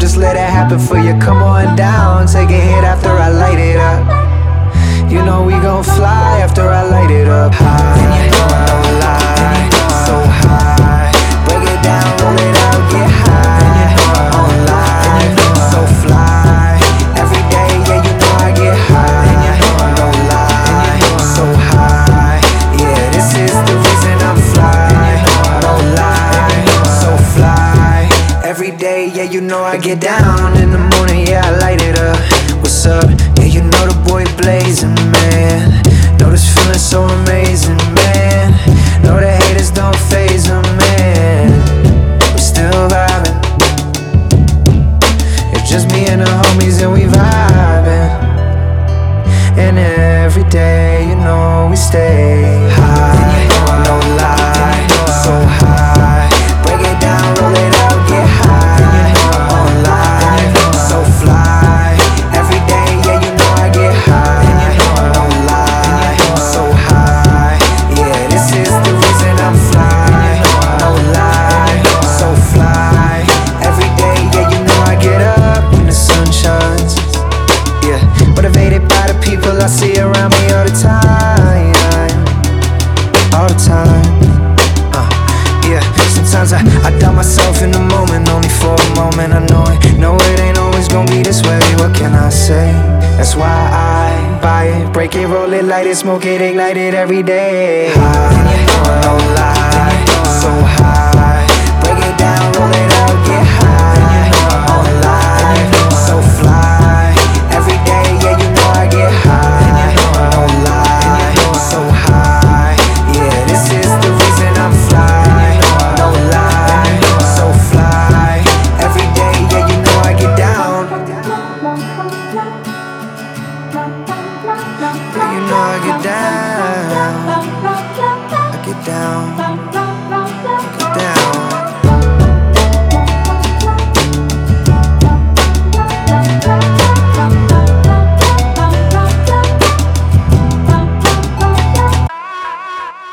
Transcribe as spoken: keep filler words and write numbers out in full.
just let it happen for you. Come on down, take a hit after I light it up. You know we gon' fly after I light it up. High, no lie, so high. Break it down, roll it out, get high. On live, so fly. Every day, yeah, you know I get high. No lie, so high. Yeah, this is the reason I'm fly. No lie, so fly. Every day, yeah, you know I get down. In the morning, yeah, I light it up. What's up? Yeah, you know the boy blazing, man. Know this feeling so amazing, man. Know the haters don't faze them, man. I'm still vibing. It's just me and the homies and we vibing. And every day, you know we stay high. No lie, so high. Break it down, roll it out, get high. On live, so fly. Every day, yeah, you know I get high. No lie, so high. Yeah, this is the reason I'm fly. No lie, so fly. Every day, yeah, you know I get up when the sun shines. Yeah, motivated by the people I see around me all the time. All the time. Uh, yeah, sometimes I, I doubt myself in the moment, only for a moment. I know it, know it ain't always gonna be this way. What can I say? That's why I buy it, break it, roll it, light it, smoke it, ignite it every day. High, no lie, so high. Break it down, roll it out, get high. On live, so fly. Every day, yeah, you know I get high. No lie, so high. Yeah, this is the reason I'm fly. No lie, so fly. Every day, yeah, you know I get down. Yeah, you know I get down. I get down.